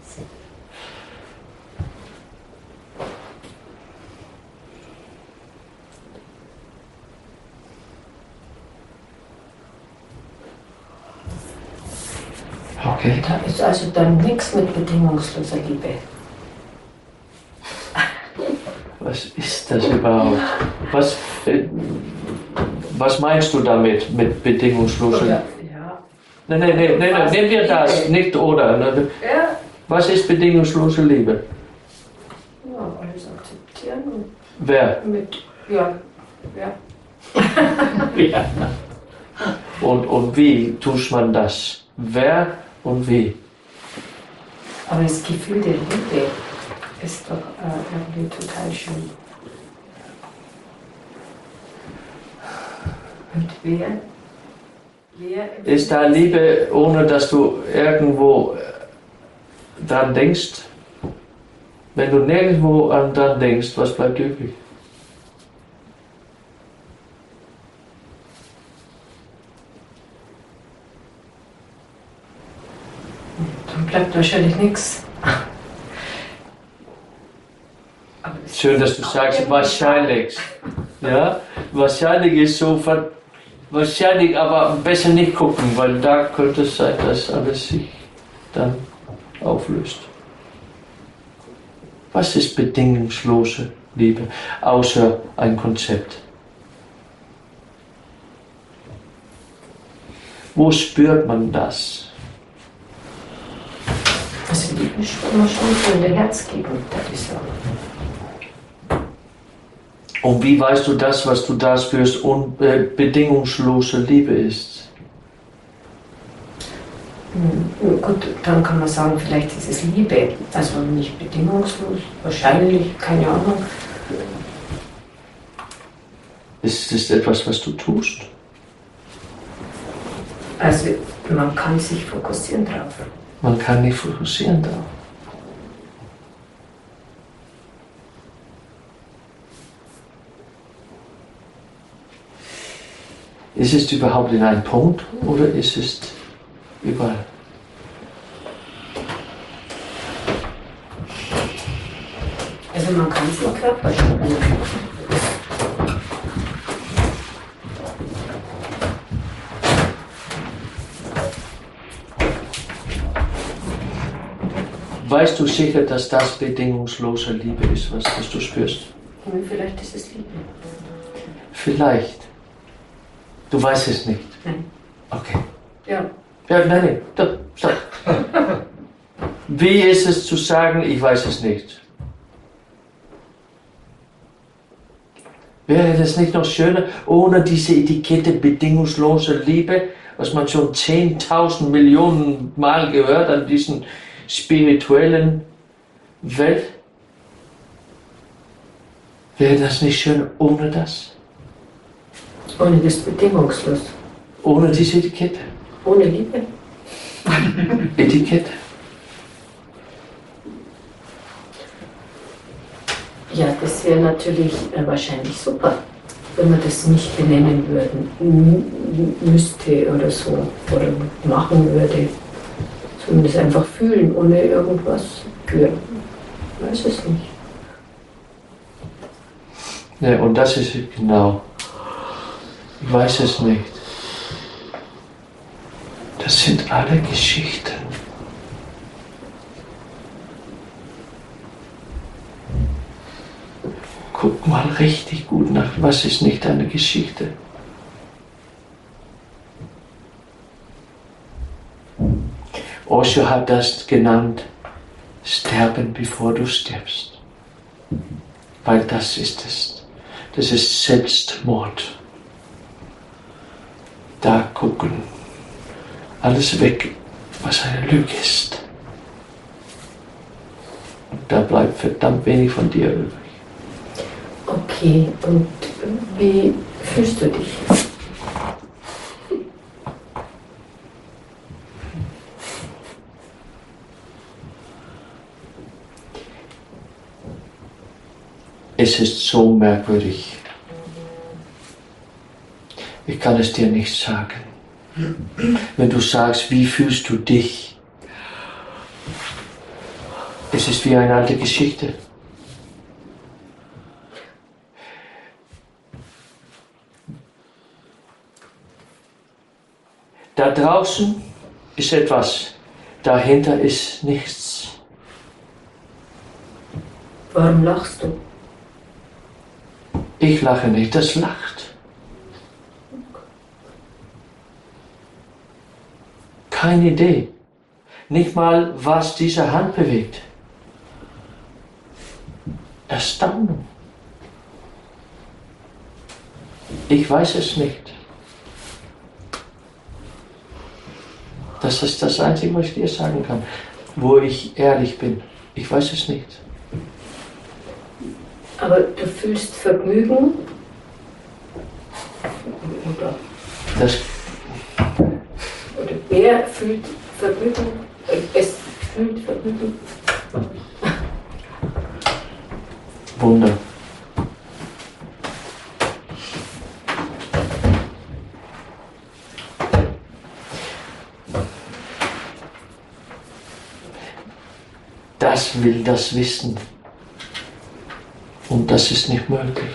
Okay. Da ist also dann nichts mit bedingungsloser Liebe. Was ist das überhaupt? Was meinst du damit, mit bedingungsloser Liebe? Ja. Nein, nehmen wir das, nicht oder. Ja. Was ist bedingungslose Liebe? Ja, alles akzeptieren und Wer? mit, ja. Ja. Und wie tut man das? Wer und wie? Aber das Gefühl der Liebe ist doch irgendwie total schön. Und wer Ist da Liebe, ohne dass du irgendwo dran denkst? Wenn du nirgendwo dran denkst, was bleibt übrig? Dann bleibt wahrscheinlich nichts. Schön, dass du sagst, wahrscheinlich. Ja? Wahrscheinlich ist so, wahrscheinlich, aber besser nicht gucken, weil da könnte es sein, dass alles sich dann auflöst. Was ist bedingungslose Liebe, außer ein Konzept? Wo spürt man das? Also Liebe spürt man schon von der Herzgebung, das ist so. Und wie weißt du das, was du da spürst, bedingungslose Liebe ist? Gut, dann kann man sagen, vielleicht ist es Liebe, also nicht bedingungslos, wahrscheinlich, keine Ahnung. Ist es etwas, was du tust? Also man kann sich fokussieren drauf. Man kann nicht fokussieren darauf. Ist es überhaupt in einem Punkt oder ist es überall? Also man kann es im Körper spüren. Weißt du sicher, dass das bedingungslose Liebe ist, was du spürst? Und vielleicht ist es Liebe. Vielleicht. Du weißt es nicht. Nein. Okay. Ja. Ja, nein, stopp. Wie ist es zu sagen, ich weiß es nicht? Wäre das nicht noch schöner, ohne diese Etikette bedingungslose Liebe, was man schon 10.000 Millionen Mal gehört an diesen spirituellen Welt? Wäre das nicht schön ohne das? Ohne das bedingungslos. Ohne diese Etikette? Ohne Liebe. Etikette? Ja, das wäre natürlich wahrscheinlich super, wenn man das nicht benennen müsste oder so, oder machen würde. Zumindest einfach fühlen, ohne irgendwas spüren. Ich weiß es nicht. Ja, und das ist genau. Ich weiß es nicht. Das sind alle Geschichten. Guck mal richtig gut nach, was ist nicht eine Geschichte? Osho hat das genannt, sterben bevor du stirbst. Weil das ist es. Das ist Selbstmord. Da gucken. Alles weg, was eine Lüge ist. Und da bleibt verdammt wenig von dir übrig. Okay, und wie fühlst du dich? Es ist so merkwürdig. Ich kann es dir nicht sagen. Wenn du sagst, wie fühlst du dich? Es ist wie eine alte Geschichte. Da draußen ist etwas, dahinter ist nichts. Warum lachst du? Ich lache nicht, das lacht. Keine Idee. Nicht mal, was diese Hand bewegt. Erstaunung. Ich weiß es nicht. Das ist das Einzige, was ich dir sagen kann, wo ich ehrlich bin. Ich weiß es nicht. Aber du fühlst Vergnügen? Oder wer fühlt Vergnügen? Es fühlt Vergnügen. Wunder. Das will das wissen. Und das ist nicht möglich.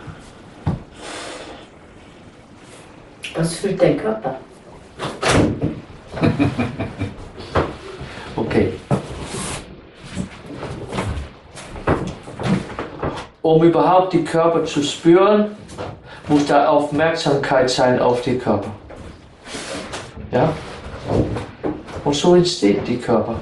Was fühlt dein Körper? Okay. Um überhaupt die Körper zu spüren, muss da Aufmerksamkeit sein auf die Körper. Ja? Und so entsteht die Körper.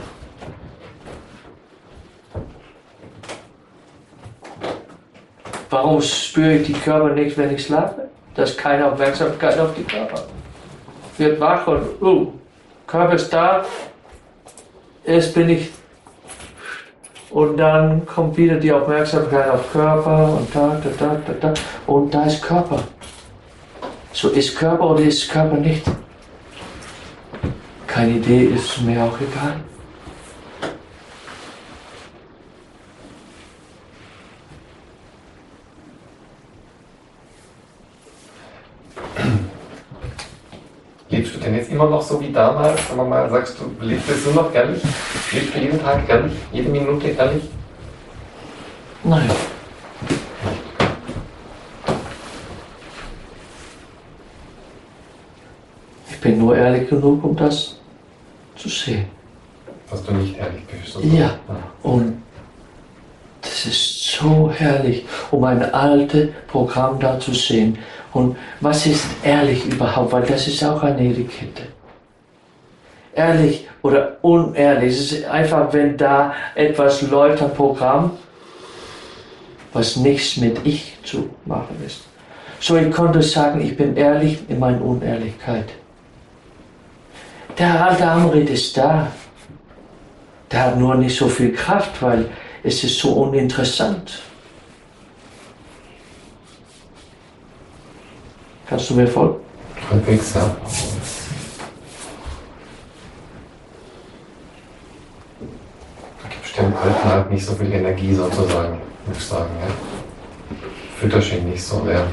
Warum spüre ich die Körper nicht, wenn ich schlafe? Da ist keine Aufmerksamkeit auf die Körper. Wird wach und, Körper ist da, erst bin ich. Und dann kommt wieder die Aufmerksamkeit auf Körper und da. Und da ist Körper. So ist Körper oder ist Körper nicht? Keine Idee, ist mir auch egal. Lebst du denn jetzt immer noch so wie damals? Sagen wir mal, sagst du, lebst du nur noch ehrlich? Lebst du jeden Tag ehrlich? Jede Minute ehrlich? Nein. Ich bin nur ehrlich genug, um das zu sehen. Dass du nicht ehrlich bist. Ja, und das ist so herrlich, um ein altes Programm da zu sehen. Und was ist ehrlich überhaupt? Weil das ist auch eine Etikette. Ehrlich oder unehrlich. Es ist einfach, wenn da etwas läuft, ein Programm, was nichts mit ich zu machen ist. So, ich konnte sagen, ich bin ehrlich in meiner Unehrlichkeit. Der alte Amrit ist da. Der hat nur nicht so viel Kraft, weil es ist so uninteressant. Kannst du mir folgen? Halbwegs, ja. Da gibt es dem Alten halt nicht so viel Energie sozusagen, muss ich sagen. Ja. Fütterst ihn nicht so sehr.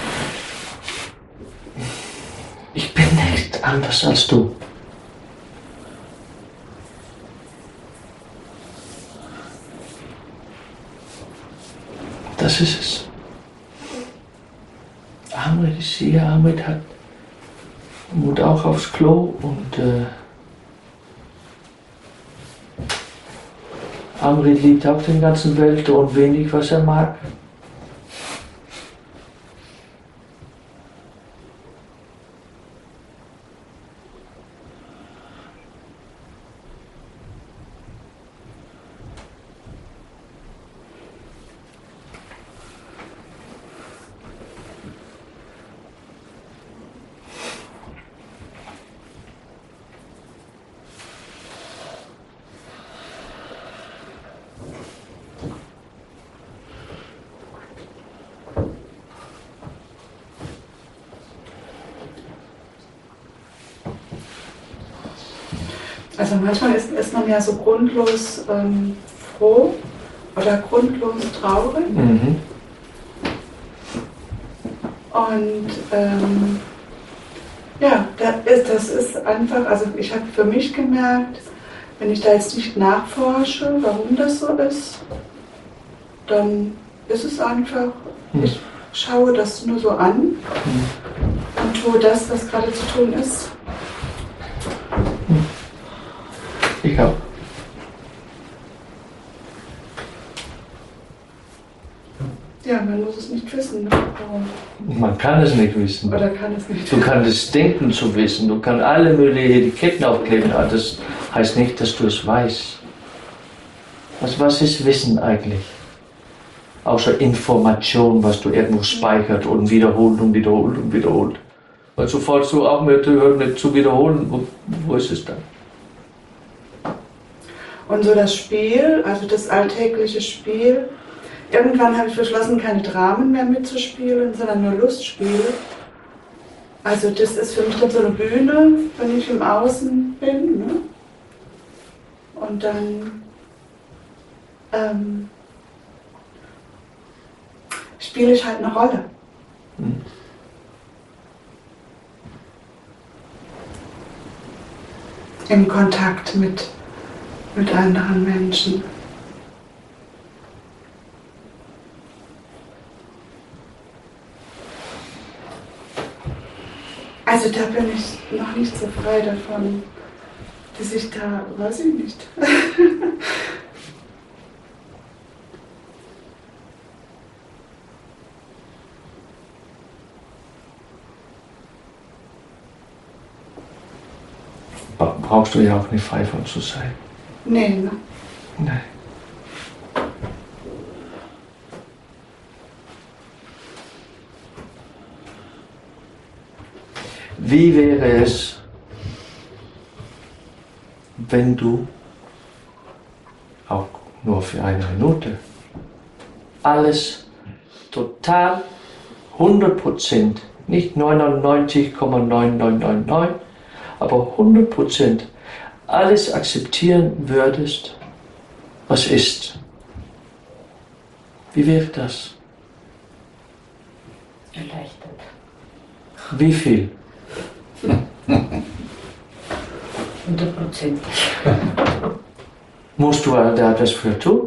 Ich bin nicht anders als du. Das ist es. Amrit ist hier, Amrit hat Mut auch aufs Klo und Amrit liebt auch den ganzen Welt und wenig, was er mag. Also manchmal ist man ja so grundlos froh oder grundlos traurig. Mhm. Und ja, das ist einfach, also ich habe für mich gemerkt, wenn ich da jetzt nicht nachforsche, warum das so ist, dann ist es einfach, ich schaue das nur so an und tue das, was gerade zu tun ist. Ich auch. Ja, man muss es nicht wissen. Ne? Warum? Man kann es nicht wissen. Oder kann es nicht Du kannst es denken zu wissen. Du kannst alle möglichen Etiketten aufkleben, aber das heißt nicht, dass du es weißt. Was ist Wissen eigentlich? Außer Information, was du irgendwo speichert und wiederholt und wiederholt und wiederholt. Weil sofort du auch mit zu wiederholen, wo ist es dann? Und so das Spiel, also das alltägliche Spiel. Irgendwann habe ich beschlossen, keine Dramen mehr mitzuspielen, sondern nur Lustspiele. Also das ist für mich dann so eine Bühne, wenn ich im Außen bin. Ne? Und dann spiele ich halt eine Rolle. Im Kontakt mit anderen Menschen. Also da bin ich noch nicht so frei davon, dass ich da, weiß ich nicht. Brauchst du ja auch nicht frei von zu sein. Nee, ne? Nein. Wie wäre es, wenn du auch nur für eine Minute alles total 100%, nicht 99,9999, aber 100% alles akzeptieren würdest, was ist? Wie wäre das? Erleichtert. Wie viel? 100%. Musst du da etwas für tun?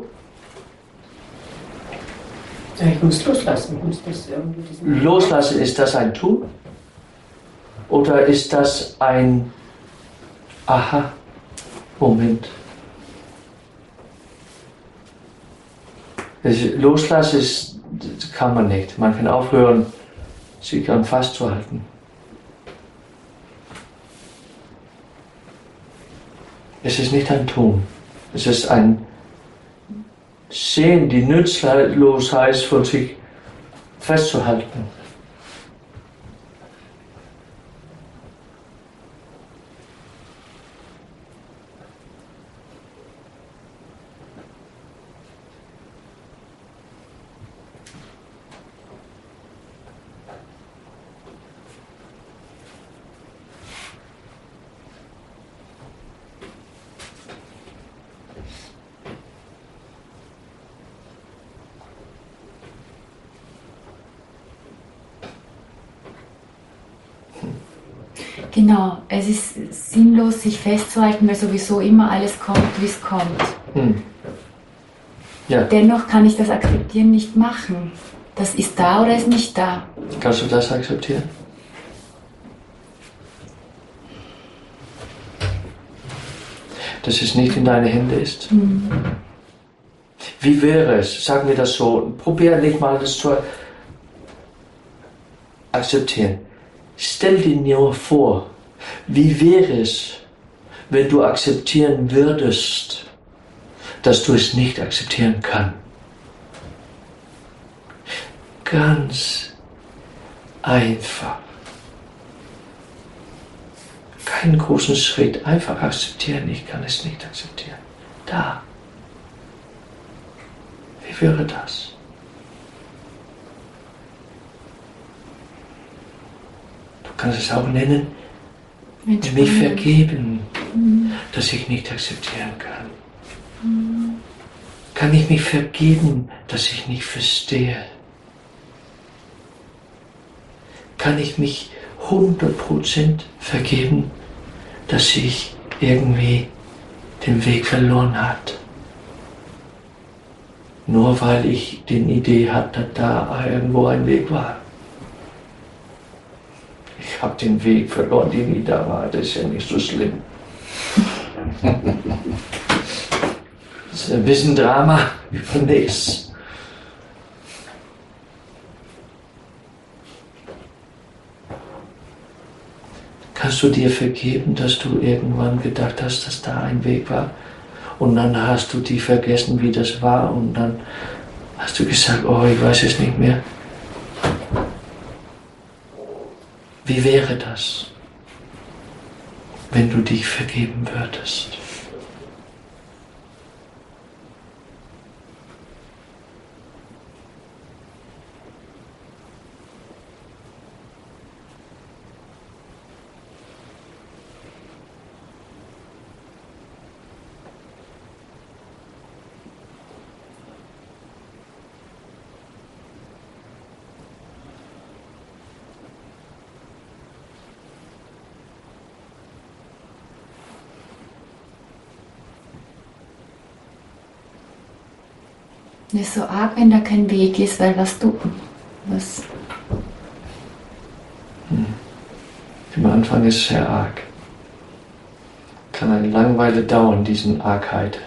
Ja, ich muss loslassen. Ich muss das irgendwie Loslassen, ist das ein Tun? Oder ist das ein Aha-Moment? Loslassen das kann man nicht. Man kann aufhören, sich an festzuhalten. Es ist nicht ein Tun. Es ist ein Sehen, die Nutzlosheit von sich festzuhalten. Genau, es ist sinnlos, sich festzuhalten, weil sowieso immer alles kommt, wie es kommt. Ja. Dennoch kann ich das Akzeptieren nicht machen. Das ist da oder ist nicht da. Kannst du das akzeptieren? Dass es nicht in deine Hände ist? Wie wäre es, sagen wir das so, probier nicht mal das zu akzeptieren. Stell dir nur vor, wie wäre es, wenn du akzeptieren würdest, dass du es nicht akzeptieren kannst. Ganz einfach. Keinen großen Schritt, einfach akzeptieren, ich kann es nicht akzeptieren. Da. Wie wäre das? Du kannst es auch nennen, mich vergeben, dass ich nicht akzeptieren kann. Kann ich mich vergeben, dass ich nicht verstehe? kann ich mich 100% vergeben, dass ich irgendwie den Weg verloren hat. Nur weil ich die Idee hatte, dass da irgendwo ein Weg war. Ich habe den Weg verloren, die nie da war. Das ist ja nicht so schlimm. Das ist ein bisschen Drama über nichts. Kannst du dir vergeben, dass du irgendwann gedacht hast, dass da ein Weg war? Und dann hast du die vergessen, wie das war, und dann hast du gesagt, oh, ich weiß es nicht mehr. Wie wäre das, wenn du dich vergeben würdest? Das ist so arg, wenn da kein Weg ist, weil was? Am Anfang ist es sehr arg. Kann eine lange Weile dauern, diesen Argheit.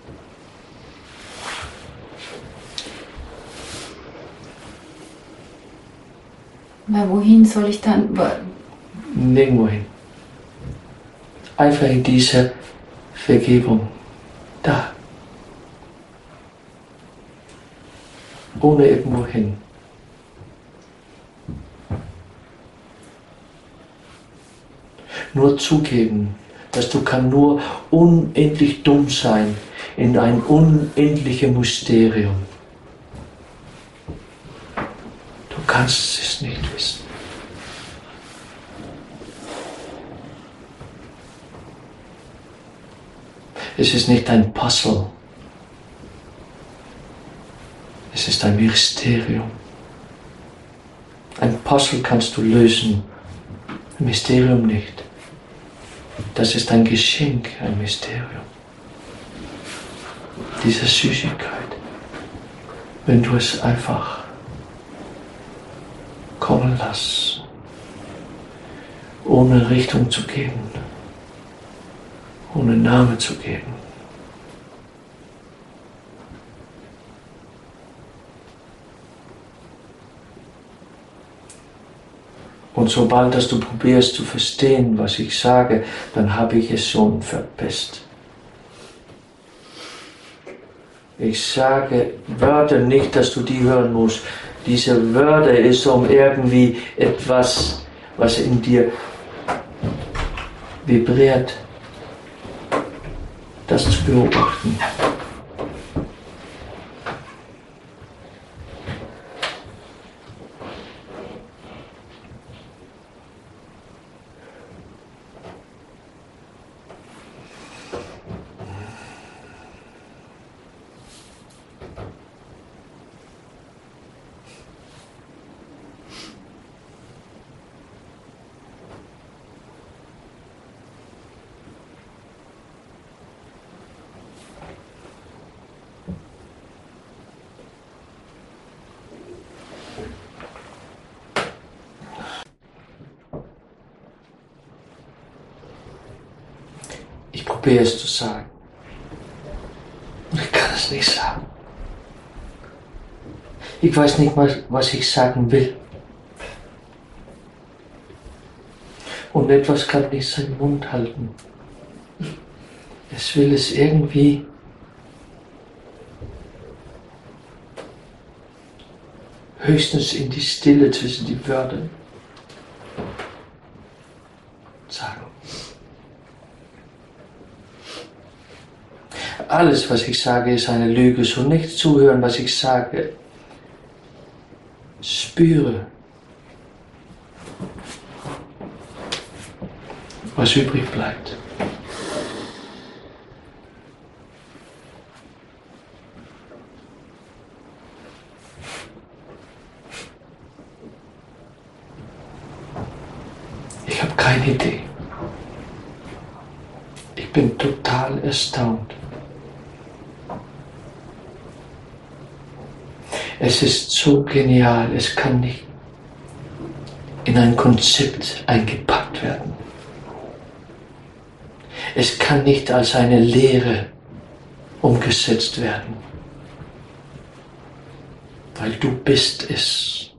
Weil wohin soll ich dann? Nirgendwo hin. Einfach in diese Vergebung. Da. Ohne irgendwo hin. Nur zugeben, dass du kann nur unendlich dumm sein in ein unendliches Mysterium. Du kannst es nicht wissen. Es ist nicht ein Puzzle. Es ist ein Mysterium. Ein Puzzle kannst du lösen, ein Mysterium nicht. Das ist ein Geschenk, ein Mysterium. Diese Süßigkeit, wenn du es einfach kommen lässt, ohne Richtung zu geben, ohne Name zu geben. Und sobald dass du probierst zu verstehen, was ich sage, dann habe ich es schon verpasst. Ich sage Wörter nicht, dass du die hören musst. Diese Wörter ist um irgendwie etwas, was in dir vibriert, das zu beobachten. Ich probiere es zu sagen. Und ich kann es nicht sagen. Ich weiß nicht mal, was ich sagen will. Und etwas kann nicht seinen Mund halten. Es will es irgendwie höchstens in die Stille zwischen die Wörter sagen. Alles, was ich sage, ist eine Lüge. So nicht zuhören, was ich sage. Spüre, was übrig bleibt. keine Idee. Ich bin total erstaunt. Es ist so genial, es kann nicht in ein Konzept eingepackt werden. Es kann nicht als eine Lehre umgesetzt werden, weil du bist es.